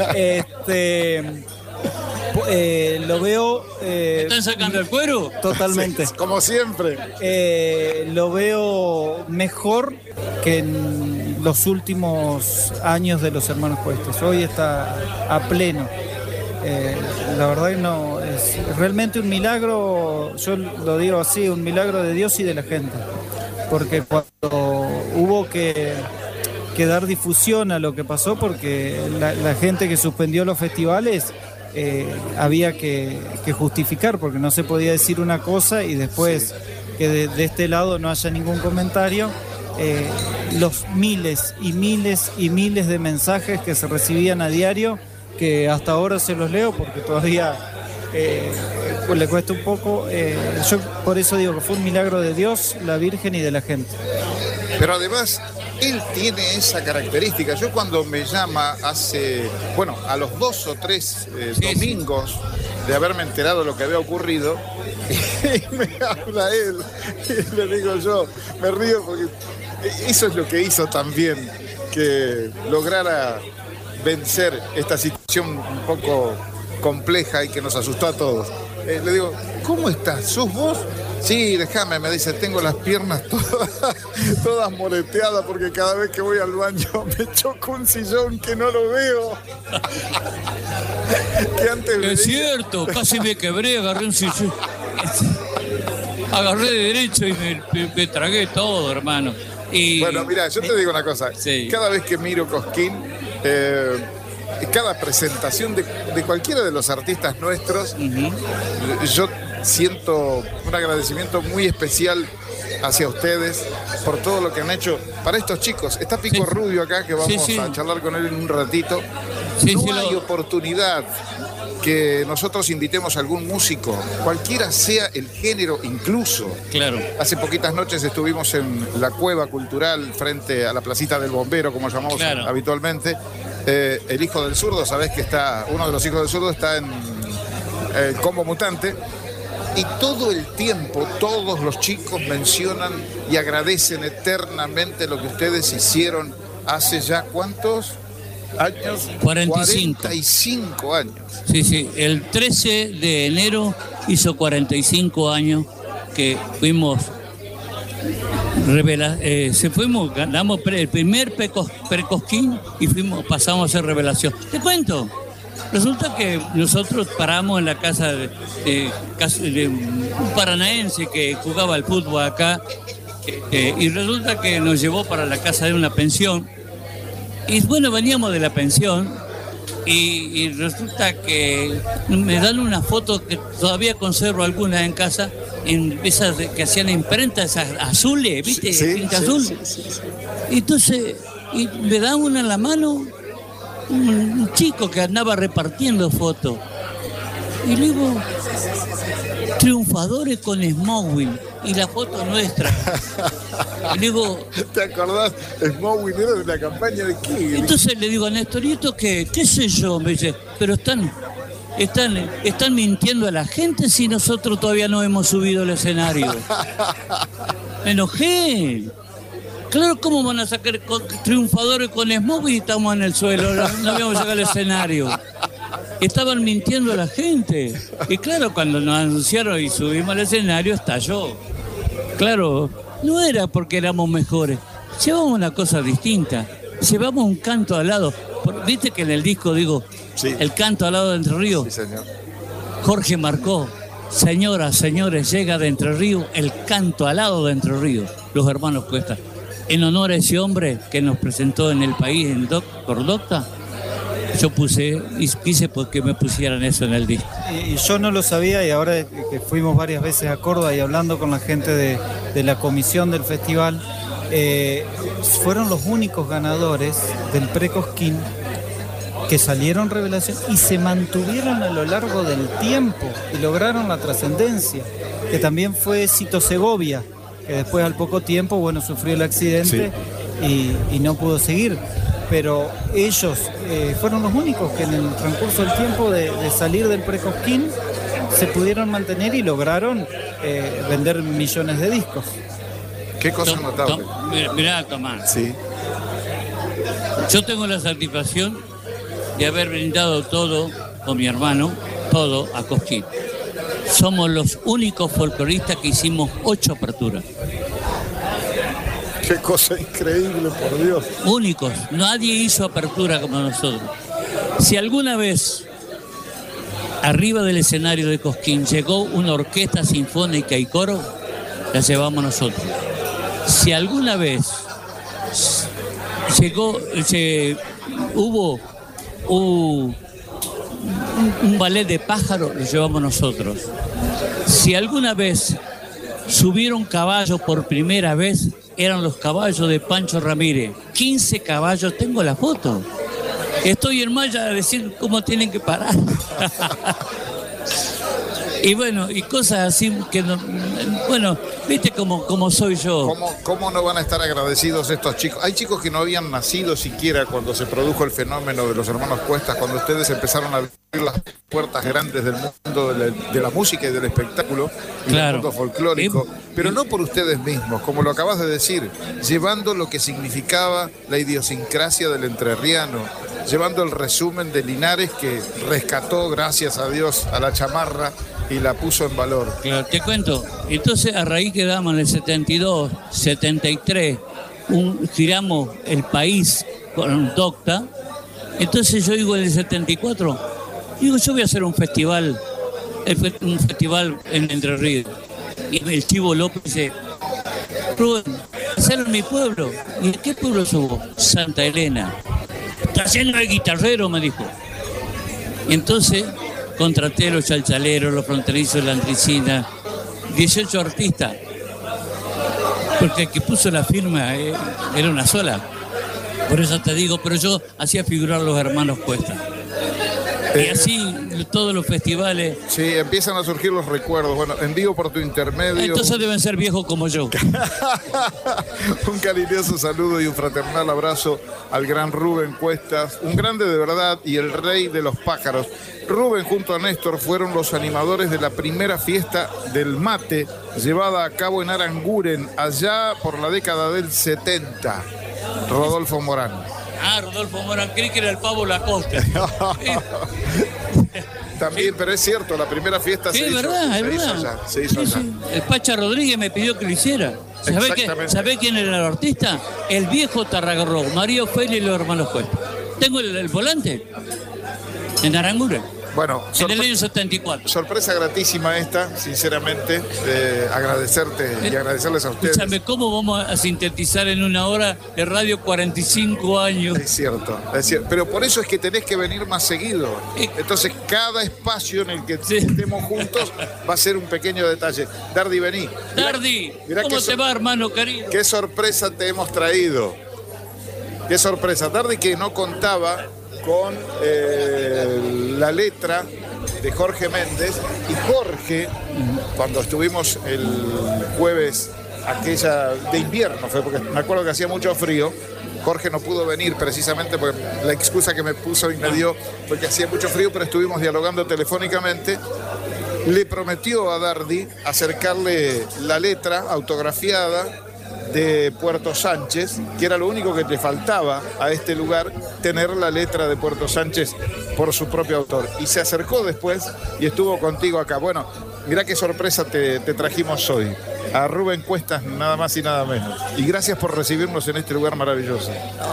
Lo veo. ¿Están sacando el cuero? Totalmente. Sí, como siempre. Lo veo mejor que en los últimos años de los hermanos Cuestas. Hoy está a pleno. La verdad que no, es realmente un milagro, yo lo digo así, un milagro de Dios y de la gente. Porque cuando hubo que dar difusión a lo que pasó, porque la gente que suspendió los festivales, había que justificar, porque no se podía decir una cosa y después que de este lado no haya ningún comentario. Los miles y miles y miles de mensajes que se recibían a diario, que hasta ahora se los leo porque todavía pues le cuesta un poco. Yo por eso digo que fue un milagro de Dios, la Virgen y de la gente. Pero además él tiene esa característica. Yo cuando me llama a los 2 o 3 domingos de haberme enterado de lo que había ocurrido, y me habla él, y le digo yo, me río porque eso es lo que hizo también que lograra vencer esta situación un poco compleja y que nos asustó a todos. Le digo, ¿cómo estás? ¿Sos vos? Sí, déjame, me dice, tengo las piernas todas moreteadas porque cada vez que voy al baño me choco un sillón que no lo veo. Que antes es cierto, casi me quebré, agarré un sillón. Agarré de derecho y me tragué todo, hermano. Y... Bueno, mira, yo te digo una cosa. Sí. Cada vez que miro Cosquín, cada presentación de cualquiera de los artistas nuestros, yo siento un agradecimiento muy especial hacia ustedes por todo lo que han hecho para estos chicos. Está Pico Rubio acá, que vamos a charlar con él en un ratito. No hay oportunidad que nosotros invitemos a algún músico, cualquiera sea el género incluso. Claro. Hace poquitas noches estuvimos en la Cueva Cultural frente a la Placita del Bombero, como llamamos habitualmente. El hijo del zurdo, sabés que uno de los hijos del zurdo está en Combo Mutante. Y todo el tiempo, todos los chicos mencionan y agradecen eternamente lo que ustedes hicieron hace ya, ¿cuántos años? 45 años. Sí, el 13 de enero hizo 45 años que fuimos ganamos el primer Precosquín y pasamos a hacer Revelación. Te cuento. Resulta que nosotros paramos en la casa de un paranaense que jugaba al fútbol acá, y resulta que nos llevó para la casa de una pensión. Y bueno, veníamos de la pensión y resulta que me dan una foto que todavía conservo algunas en casa, en esas que hacían imprenta, esas azules, ¿viste? Tinta azul. Sí. Entonces, y me dan una en la mano, un chico que andaba repartiendo fotos. Y le digo, triunfadores con Smowin, y la foto nuestra. Y le digo, ¿te acordás? Smowin era de la campaña de qué. Entonces le digo a Néstor, ¿y esto qué sé yo? Me dice, pero están mintiendo a la gente si nosotros todavía no hemos subido al escenario. Me enojé. Claro, ¿cómo van a sacar triunfadores con Smowin y estamos en el suelo? No habíamos llegado al escenario. Estaban mintiendo a la gente. Y claro, cuando nos anunciaron y subimos al escenario, estalló. Claro, no era porque éramos mejores. Llevamos una cosa distinta. Llevamos un canto al lado. ¿Viste que en el disco digo, el canto al lado de Entre Ríos? Sí, señor. Jorge marcó, señoras, señores, llega de Entre Ríos el canto al lado de Entre Ríos. Los hermanos Cuesta. En honor a ese hombre que nos presentó en el país, en Docta, yo quise que me pusieran eso en el disco. Y yo no lo sabía, y ahora que fuimos varias veces a Córdoba y hablando con la gente de la comisión del festival, fueron los únicos ganadores del Precosquín que salieron Revelación y se mantuvieron a lo largo del tiempo y lograron la trascendencia, que también fue Cito Segovia, que después al poco tiempo, sufrió el accidente y no pudo seguir. Pero ellos fueron los únicos que en el transcurso del tiempo de salir del Precosquín se pudieron mantener y lograron vender millones de discos. Qué cosa notable. Mirá, Tomás. Sí. Yo tengo la satisfacción de haber brindado todo con mi hermano, todo a Cosquín. Somos los únicos folcloristas que hicimos 8 aperturas. Qué cosa increíble, por Dios. Únicos. Nadie hizo apertura como nosotros. Si alguna vez arriba del escenario de Cosquín llegó una orquesta sinfónica y coro, la llevamos nosotros. Si alguna vez hubo un ballet de pájaros, lo llevamos nosotros. Si alguna vez subieron caballos por primera vez, eran los caballos de Pancho Ramírez. 15 caballos, tengo la foto. Estoy en Maya a decir cómo tienen que parar. Y bueno, y cosas así que no, bueno, viste cómo soy yo. ¿Cómo no van a estar agradecidos estos chicos? Hay chicos que no habían nacido siquiera cuando se produjo el fenómeno de los hermanos Cuestas, cuando ustedes empezaron a abrir las puertas grandes del mundo de la música y del espectáculo y del mundo folclórico, pero no por ustedes mismos, como lo acabas de decir, llevando lo que significaba la idiosincrasia del entrerriano, llevando el resumen de Linares que rescató, gracias a Dios, a la chamarra y la puso en valor. Claro, te cuento. Entonces, a raíz que damos en el 72, 73, giramos el país con Docta. Entonces yo digo en el 74, digo, yo voy a hacer un festival en Entre Ríos. Y el Chivo López dice, Rubén, hacerlo en mi pueblo. ¿Y de qué pueblo sos vos? Santa Elena. Está lleno de guitarreros, me dijo. Y entonces contraté los chalchaleros, los fronterizos, la antricina, 18 artistas. Porque el que puso la firma era una sola. Por eso te digo, pero yo hacía figurar los hermanos Cuesta. Y así todos los festivales. Sí, empiezan a surgir los recuerdos. Bueno, envío por tu intermedio. Entonces deben ser viejos como yo. Un cariñoso saludo y un fraternal abrazo al gran Rubén Cuestas, un grande de verdad y el rey de los pájaros. Rubén junto a Néstor fueron los animadores de la primera fiesta del mate llevada a cabo en Aranguren, allá por la década del 70. Rodolfo Morán. Rodolfo Morán, creí que era el Pavo Lacoste. También, pero es cierto, la primera fiesta se hizo allá. El Pacha Rodríguez me pidió que lo hiciera. ¿Sabés quién era el artista? El viejo Tarragorro, María Ofelia y los hermanos Cuesta. Tengo el volante en Aranguren. Bueno, en el año 74. Sorpresa gratísima esta, sinceramente, agradecerte y agradecerles a ustedes. Escúchame, ¿cómo vamos a sintetizar en una hora de radio 45 años? Es cierto, pero por eso es que tenés que venir más seguido. Entonces, cada espacio en el que estemos juntos va a ser un pequeño detalle. Dardi, vení. Dardi, ¿cómo te va, hermano querido? Qué sorpresa te hemos traído. Qué sorpresa. Dardi, que no contaba con la letra de Jorge Méndez, y Jorge, cuando estuvimos el jueves aquella de invierno, fue porque me acuerdo que hacía mucho frío, Jorge no pudo venir precisamente porque la excusa que me puso y me dio fue que hacía mucho frío, pero estuvimos dialogando telefónicamente. Le prometió a Dardi acercarle la letra autografiada de Puerto Sánchez, que era lo único que le faltaba a este lugar, tener la letra de Puerto Sánchez por su propio autor. Y se acercó después y estuvo contigo acá. Bueno, mirá qué sorpresa te trajimos hoy. A Rubén Cuestas, nada más y nada menos. Y gracias por recibirnos en este lugar maravilloso.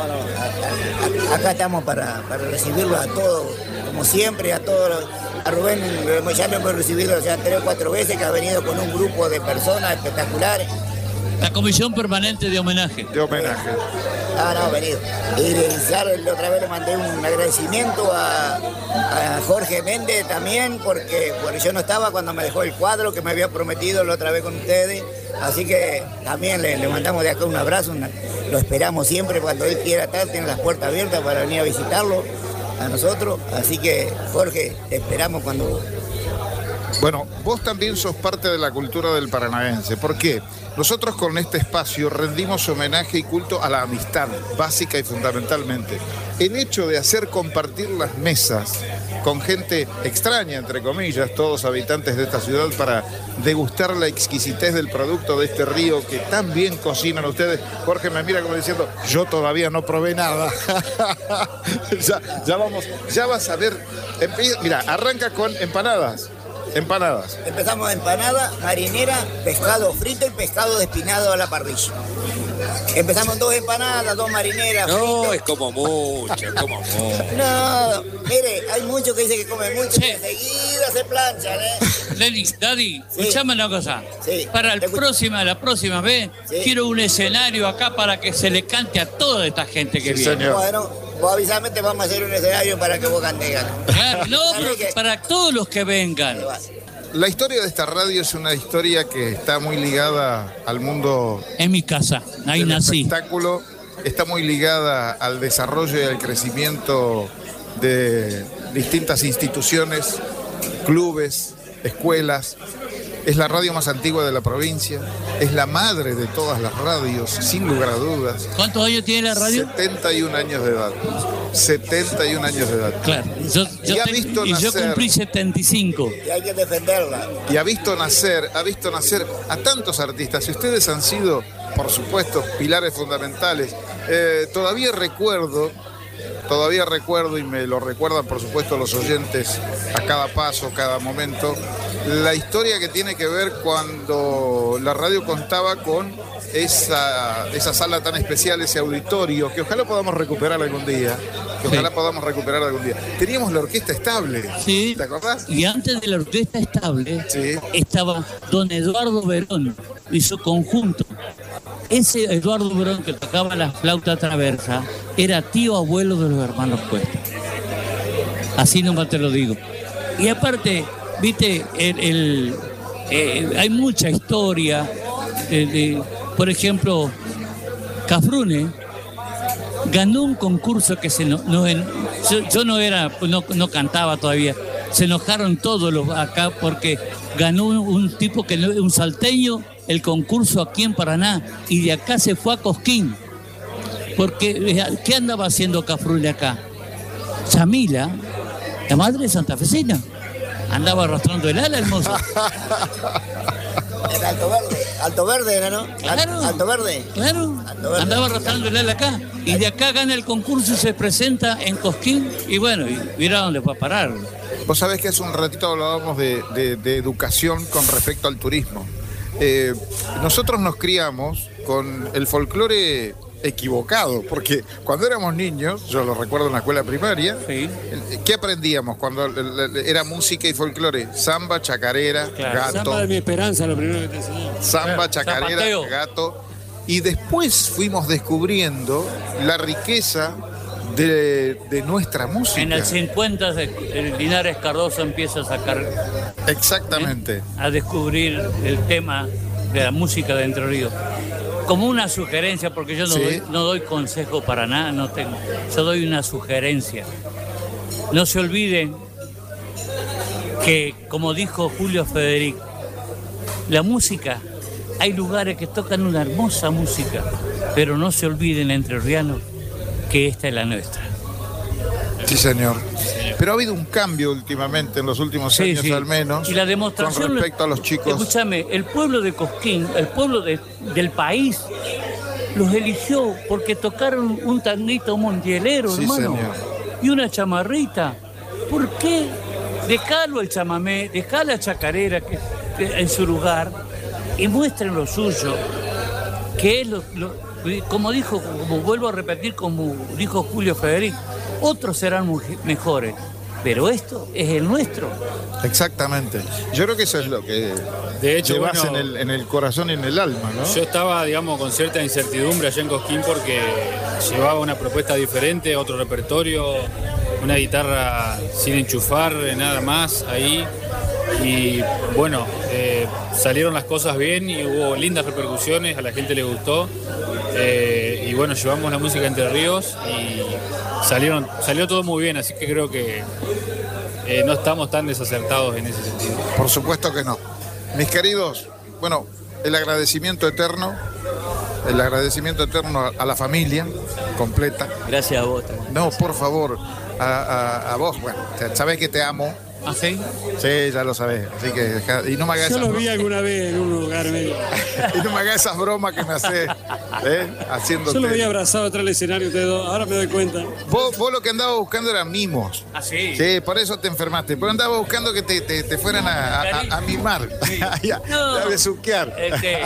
Acá estamos para recibirlo a todos, como siempre, a todos. A Rubén ya lo hemos recibido ya 3 o 4 veces, que ha venido con un grupo de personas espectaculares. La Comisión Permanente de Homenaje. De homenaje. No, venido. Y ya la otra vez le mandé un agradecimiento a Jorge Méndez también, porque yo no estaba cuando me dejó el cuadro que me había prometido la otra vez con ustedes. Así que también le mandamos de acá un abrazo. Lo esperamos siempre cuando él quiera estar, tiene las puertas abiertas para venir a visitarlo a nosotros. Así que, Jorge, te esperamos cuando... Bueno, vos también sos parte de la cultura del paranaense. ¿Por qué? Nosotros con este espacio rendimos homenaje y culto a la amistad, básica y fundamentalmente. El hecho de hacer compartir las mesas con gente extraña, entre comillas, todos habitantes de esta ciudad, para degustar la exquisitez del producto de este río que tan bien cocinan ustedes. Jorge me mira como diciendo, yo todavía no probé nada. ya vas a ver. Mira, arranca con empanadas. Empanadas. Empezamos empanada, marinera, pescado frito y pescado despinado a la parrilla. Empezamos 2 empanadas, 2 marineras. No, fritas. es como mucho, No, mire, hay muchos que dicen que comen mucho y enseguida se planchan, Daddy, escuchame una cosa. Sí. Para la próxima vez, quiero un escenario acá para que se le cante a toda esta gente que viene. Señor. Bueno, vos avisame, te vamos a hacer un escenario para que vos cantes. Claro, no, pero para todos los que vengan. La historia de esta radio es una historia que está muy ligada al mundo. En mi casa, ahí del nací. Espectáculo está muy ligada al desarrollo y al crecimiento de distintas instituciones, clubes, escuelas. Es la radio más antigua de la provincia, es la madre de todas las radios, sin lugar a dudas. ¿Cuántos años tiene la radio? 71 años de edad. 71 años de edad. Claro, yo cumplí 75. Y hay que defenderla. Y ha visto nacer a tantos artistas. Y ustedes han sido, por supuesto, pilares fundamentales. Todavía recuerdo, y me lo recuerdan, por supuesto, los oyentes a cada paso, cada momento, la historia que tiene que ver cuando la radio contaba con esa sala tan especial, ese auditorio, que ojalá podamos recuperar algún día. Teníamos la orquesta estable, sí. ¿Te acordás? Y antes de la orquesta estable, sí, estaba don Eduardo Verón y su conjunto. Ese Eduardo Verón que tocaba la flauta traversa era tío abuelo de los hermanos Cuesta. Así nomás te lo digo. Y aparte, viste, hay mucha historia. Por ejemplo, Cafrune ganó un concurso que yo no cantaba todavía. Se enojaron todos los acá porque ganó un tipo que un salteño el concurso aquí en Paraná y de acá se fue a Cosquín. Porque ¿qué andaba haciendo Cafrune acá? Chamila, la madre santafesina, andaba arrastrando el ala, hermoso. En Alto Verde era, ¿no? Claro. Alto Verde. Claro. Alto Verde. Andaba arrastrando el ala acá. Y de acá gana el concurso y se presenta en Cosquín. Y bueno, y mira dónde fue a parar. Vos sabés que hace un ratito hablábamos de educación con respecto al turismo. Nosotros nos criamos con el folclore equivocado, porque cuando éramos niños, yo lo recuerdo en la escuela primaria, sí, ¿qué aprendíamos cuando era música y folclore? Samba, chacarera, claro, gato. Samba de mi esperanza, lo primero que te enseñé. Samba, chacarera, Zapateo, gato. Y después fuimos descubriendo la riqueza de nuestra música. En el 50 el Linares Cardoso empieza a sacar. Exactamente. A descubrir el tema de la música de Entre Ríos. Como una sugerencia, porque yo no doy consejo para nada, no tengo. Yo doy una sugerencia. No se olviden que, como dijo Julio Federico, la música, hay lugares que tocan una hermosa música, pero no se olviden, entrerrianos, que esta es la nuestra. Sí, señor. Pero ha habido un cambio últimamente, en los últimos años al menos, y la demostración, con respecto a los chicos. Escúchame, el pueblo de Cosquín, el pueblo del país, los eligió porque tocaron un tanguito montielero, sí, hermano, señor, y una chamarrita. ¿Por qué? Dejalo el chamamé, dejá la chacarera en su lugar y muestren lo suyo, que es como vuelvo a repetir, como dijo Julio Federico, otros serán mejores, pero esto es el nuestro. Exactamente. Yo creo que eso es lo que de hecho, llevas en el corazón y en el alma, ¿no? Yo estaba, digamos, con cierta incertidumbre allá en Cosquín porque llevaba una propuesta diferente, otro repertorio, una guitarra sin enchufar, nada más ahí. Y bueno, salieron las cosas bien y hubo lindas repercusiones, a la gente le gustó. Y bueno, llevamos la música Entre Ríos y salió todo muy bien, así que creo que no estamos tan desacertados en ese sentido. Por supuesto que no. Mis queridos, bueno, el agradecimiento eterno a la familia completa. Gracias a vos también. No, por favor, a vos, bueno, sabés que te amo. ¿Ah, sí? Sí, ya lo sabés. Así que y no me hagas. Yo lo vi alguna vez en un lugar medio. Y no me hagas esas bromas que me haces, haciéndote. Yo lo veía abrazado atrás del escenario ustedes dos, ahora me doy cuenta. Vos lo que andabas buscando eran mimos. ¿Ah, sí? Sí, por eso te enfermaste. Pero andabas buscando que te fueran a mimar, sí. a besuquear.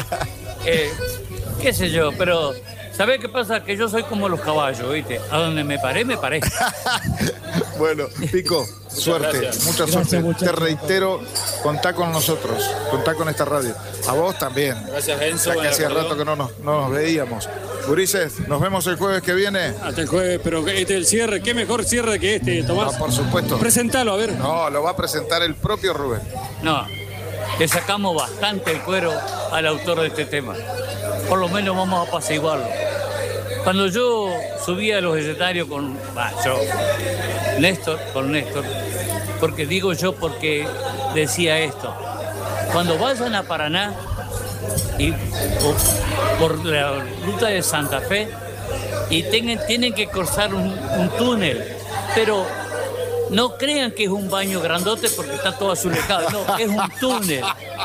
Qué sé yo, pero ¿sabés qué pasa? Que yo soy como los caballos, ¿viste? A donde me paré. Bueno, Pico, suerte, mucha suerte. Te reitero, contá con nosotros, contá con esta radio. A vos también. Gracias, Enzo. Ya que hacía rato que no nos veíamos. Gurises, nos vemos el jueves que viene. Hasta el jueves, pero este es el cierre. ¿Qué mejor cierre que este, Tomás? No, por supuesto. Presentalo, a ver. No, lo va a presentar el propio Rubén. No, le sacamos bastante el cuero al autor de este tema. Por lo menos vamos a apaciguarlo. Cuando yo subía a los escenarios con Néstor, porque digo yo porque decía esto, cuando vayan a Paraná y por la ruta de Santa Fe y tienen que cruzar un túnel, pero no crean que es un baño grandote porque está todo azulejado, no, es un túnel.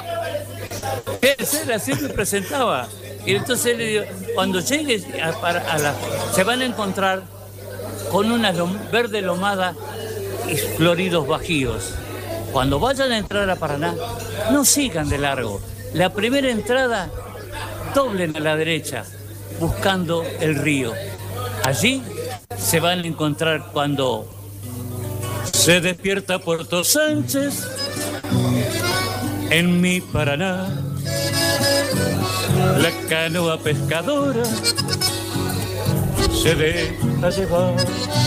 Él así me presentaba. Y entonces le digo, cuando llegues se van a encontrar con una verde lomada y floridos bajíos. Cuando vayan a entrar a Paraná, no sigan de largo. La primera entrada, doblen a la derecha, buscando el río. Allí se van a encontrar cuando se despierta Puerto Sánchez en mi Paraná. La canoa pescadora se deja llevar,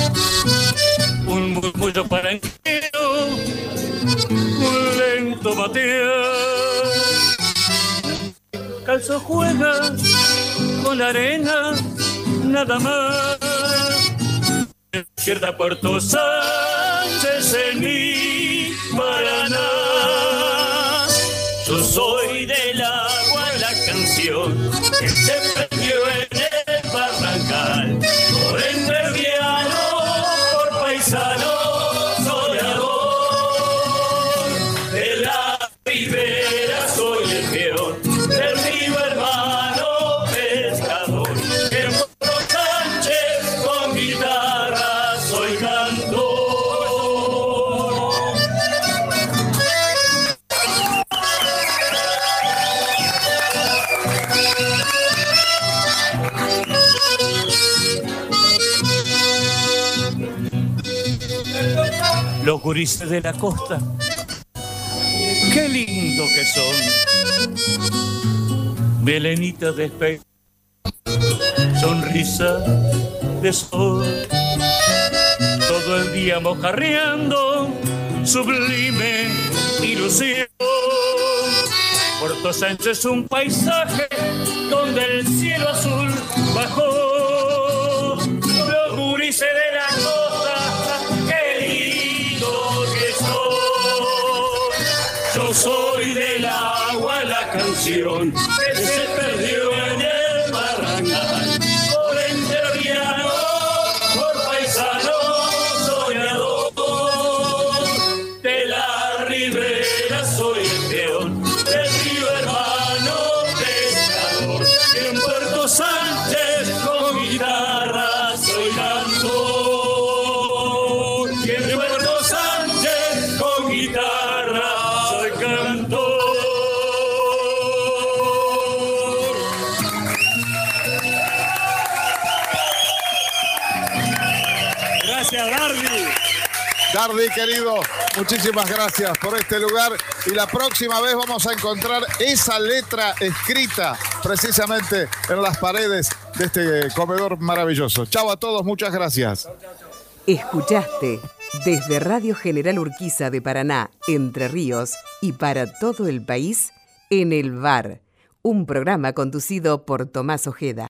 un murmullo paranquero, un lento matear. Calzo juega con la arena, nada más. Despierta Puerto Sánchez en mi Paraná. Yo soy del agua, la canción que se perdió en el barrancal. Por entrerriano, por paisano, soñador. De la ribera soy el peón, del río hermano pescador. En Puerto Sánchez con guitarra soy cantor. Los gurises de la costa, qué lindo que son. Melenita de espejo, sonrisa de sol. Todo el día mojarreando, sublime ilusión. Puerto Sánchez es un paisaje donde el cielo azul bajó. Los gurises de la costa, yo soy del agua, la canción que se perdió en el barrancal. Por entrerriano, por paisano, soñador. De la ribera soy el peón, del río hermano pescador. En Puerto Sánchez con guitarra soy cantor. Y en Puerto Sánchez con guitarra soy cantor. Gracias, Dardi. Dardi, querido, muchísimas gracias por este lugar. Y la próxima vez vamos a encontrar esa letra escrita precisamente en las paredes de este comedor maravilloso. Chao a todos, muchas gracias. Escuchaste desde Radio General Urquiza de Paraná, Entre Ríos y para todo el país, En el Bar, un programa conducido por Tomás Ojeda.